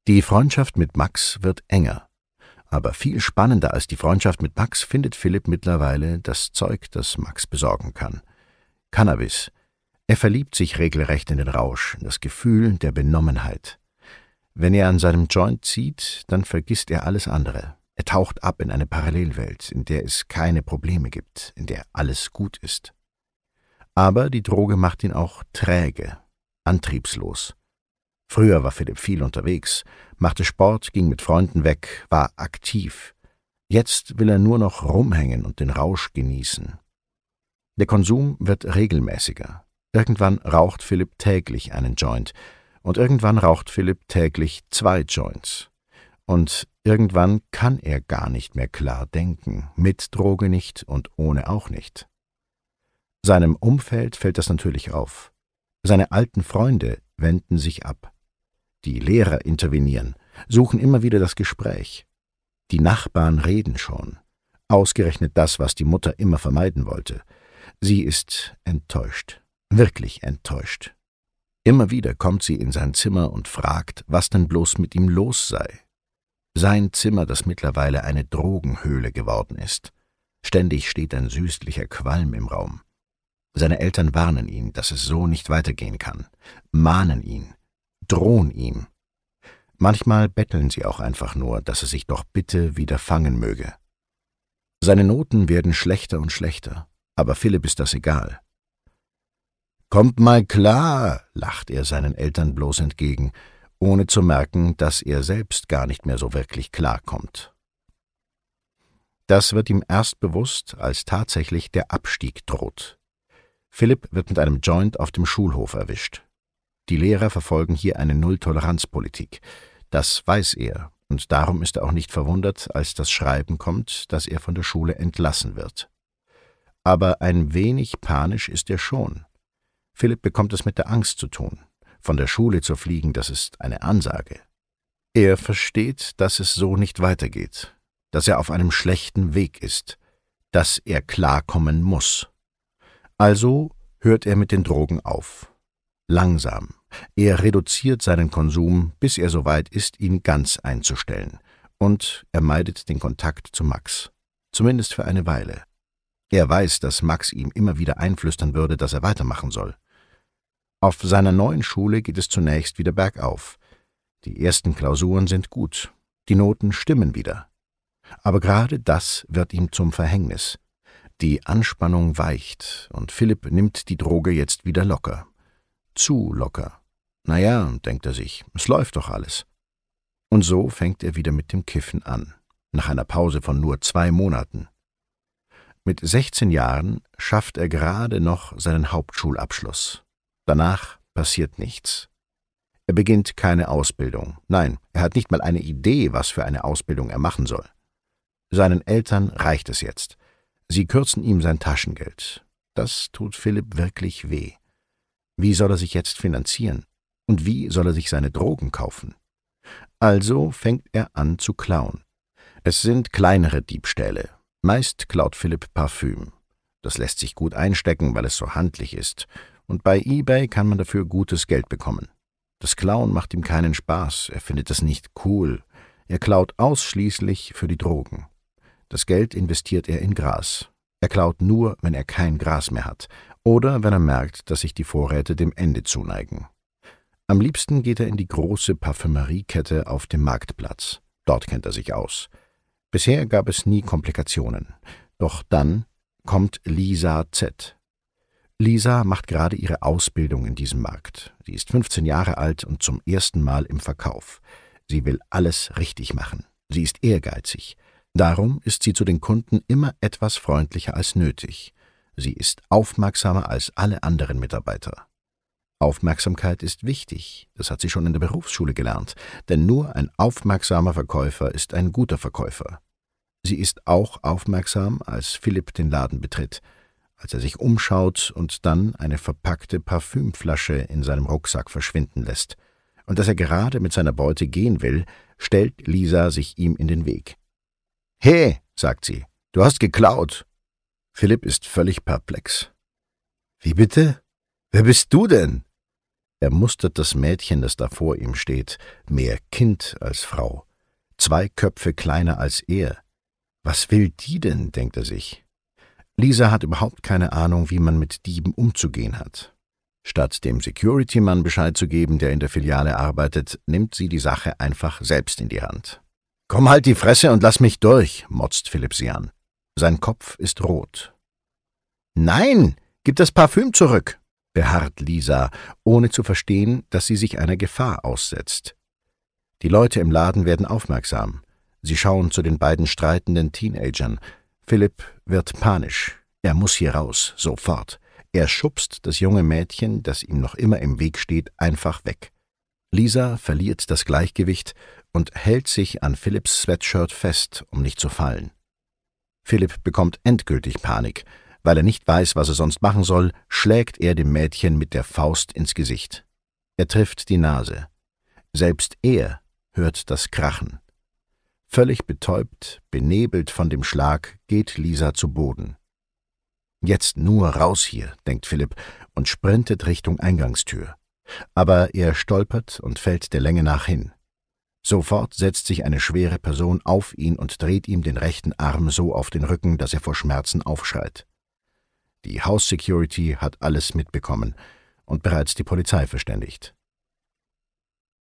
Die Freundschaft mit Max wird enger. Aber viel spannender als die Freundschaft mit Max findet Philipp mittlerweile das Zeug, das Max besorgen kann. Cannabis. Er verliebt sich regelrecht in den Rausch, in das Gefühl der Benommenheit. Wenn er an seinem Joint zieht, dann vergisst er alles andere. Er taucht ab in eine Parallelwelt, in der es keine Probleme gibt, in der alles gut ist. Aber die Droge macht ihn auch träge, antriebslos. Früher war Philipp viel unterwegs, machte Sport, ging mit Freunden weg, war aktiv. Jetzt will er nur noch rumhängen und den Rausch genießen. Der Konsum wird regelmäßiger. Irgendwann raucht Philipp täglich einen Joint und irgendwann raucht Philipp täglich 2 Joints. Und irgendwann kann er gar nicht mehr klar denken, mit Droge nicht und ohne auch nicht. Seinem Umfeld fällt das natürlich auf. Seine alten Freunde wenden sich ab. Die Lehrer intervenieren, suchen immer wieder das Gespräch. Die Nachbarn reden schon. Ausgerechnet das, was die Mutter immer vermeiden wollte. Sie ist enttäuscht, wirklich enttäuscht. Immer wieder kommt sie in sein Zimmer und fragt, was denn bloß mit ihm los sei. Sein Zimmer, das mittlerweile eine Drogenhöhle geworden ist. Ständig steht ein süßlicher Qualm im Raum. Seine Eltern warnen ihn, dass es so nicht weitergehen kann, mahnen ihn, drohen ihm. Manchmal betteln sie auch einfach nur, dass er sich doch bitte wieder fangen möge. Seine Noten werden schlechter und schlechter, aber Philipp ist das egal. »Kommt mal klar«, lacht er seinen Eltern bloß entgegen, ohne zu merken, dass er selbst gar nicht mehr so wirklich klarkommt. Das wird ihm erst bewusst, als tatsächlich der Abstieg droht. Philipp wird mit einem Joint auf dem Schulhof erwischt. Die Lehrer verfolgen hier eine Null-Toleranz-Politik. Das weiß er, und darum ist er auch nicht verwundert, als das Schreiben kommt, dass er von der Schule entlassen wird. Aber ein wenig panisch ist er schon. Philipp bekommt es mit der Angst zu tun. Von der Schule zu fliegen, das ist eine Ansage. Er versteht, dass es so nicht weitergeht, dass er auf einem schlechten Weg ist, dass er klarkommen muss. Also hört er mit den Drogen auf. Langsam. Er reduziert seinen Konsum, bis er so weit ist, ihn ganz einzustellen. Und er meidet den Kontakt zu Max. Zumindest für eine Weile. Er weiß, dass Max ihm immer wieder einflüstern würde, dass er weitermachen soll. Auf seiner neuen Schule geht es zunächst wieder bergauf. Die ersten Klausuren sind gut. Die Noten stimmen wieder. Aber gerade das wird ihm zum Verhängnis. Die Anspannung weicht und Philipp nimmt die Droge jetzt wieder locker. Zu locker. Naja, denkt er sich, es läuft doch alles. Und so fängt er wieder mit dem Kiffen an, nach einer Pause von nur 2 Monaten. Mit 16 Jahren schafft er gerade noch seinen Hauptschulabschluss. Danach passiert nichts. Er beginnt keine Ausbildung. Nein, er hat nicht mal eine Idee, was für eine Ausbildung er machen soll. Seinen Eltern reicht es jetzt. Sie kürzen ihm sein Taschengeld. Das tut Philipp wirklich weh. Wie soll er sich jetzt finanzieren? Und wie soll er sich seine Drogen kaufen? Also fängt er an zu klauen. Es sind kleinere Diebstähle. Meist klaut Philipp Parfüm. Das lässt sich gut einstecken, weil es so handlich ist. Und bei eBay kann man dafür gutes Geld bekommen. Das Klauen macht ihm keinen Spaß. Er findet es nicht cool. Er klaut ausschließlich für die Drogen. Das Geld investiert er in Gras. Er klaut nur, wenn er kein Gras mehr hat oder wenn er merkt, dass sich die Vorräte dem Ende zuneigen. Am liebsten geht er in die große Parfümeriekette auf dem Marktplatz. Dort kennt er sich aus. Bisher gab es nie Komplikationen. Doch dann kommt Lisa Z. Lisa macht gerade ihre Ausbildung in diesem Markt. Sie ist 15 Jahre alt und zum ersten Mal im Verkauf. Sie will alles richtig machen. Sie ist ehrgeizig. Darum ist sie zu den Kunden immer etwas freundlicher als nötig. Sie ist aufmerksamer als alle anderen Mitarbeiter. Aufmerksamkeit ist wichtig, das hat sie schon in der Berufsschule gelernt, denn nur ein aufmerksamer Verkäufer ist ein guter Verkäufer. Sie ist auch aufmerksam, als Philipp den Laden betritt, als er sich umschaut und dann eine verpackte Parfümflasche in seinem Rucksack verschwinden lässt. Und dass er gerade mit seiner Beute gehen will, stellt Lisa sich ihm in den Weg. »Hey«, sagt sie, »du hast geklaut.« Philipp ist völlig perplex. »Wie bitte? Wer bist du denn?« Er mustert das Mädchen, das da vor ihm steht, mehr Kind als Frau, 2 Köpfe kleiner als er. Was will die denn, denkt er sich. Lisa hat überhaupt keine Ahnung, wie man mit Dieben umzugehen hat. Statt dem Security-Mann Bescheid zu geben, der in der Filiale arbeitet, nimmt sie die Sache einfach selbst in die Hand. »Komm, halt die Fresse und lass mich durch«, motzt Philipp sie an. Sein Kopf ist rot. »Nein, gib das Parfüm zurück«, beharrt Lisa, ohne zu verstehen, dass sie sich einer Gefahr aussetzt. Die Leute im Laden werden aufmerksam. Sie schauen zu den beiden streitenden Teenagern. Philipp wird panisch. Er muss hier raus, sofort. Er schubst das junge Mädchen, das ihm noch immer im Weg steht, einfach weg. Lisa verliert das Gleichgewicht und hält sich an Philipps Sweatshirt fest, um nicht zu fallen. Philipp bekommt endgültig Panik. Weil er nicht weiß, was er sonst machen soll, schlägt er dem Mädchen mit der Faust ins Gesicht. Er trifft die Nase. Selbst er hört das Krachen. Völlig betäubt, benebelt von dem Schlag, geht Lisa zu Boden. Jetzt nur raus hier, denkt Philipp und sprintet Richtung Eingangstür. Aber er stolpert und fällt der Länge nach hin. Sofort setzt sich eine schwere Person auf ihn und dreht ihm den rechten Arm so auf den Rücken, dass er vor Schmerzen aufschreit. Die House Security hat alles mitbekommen und bereits die Polizei verständigt.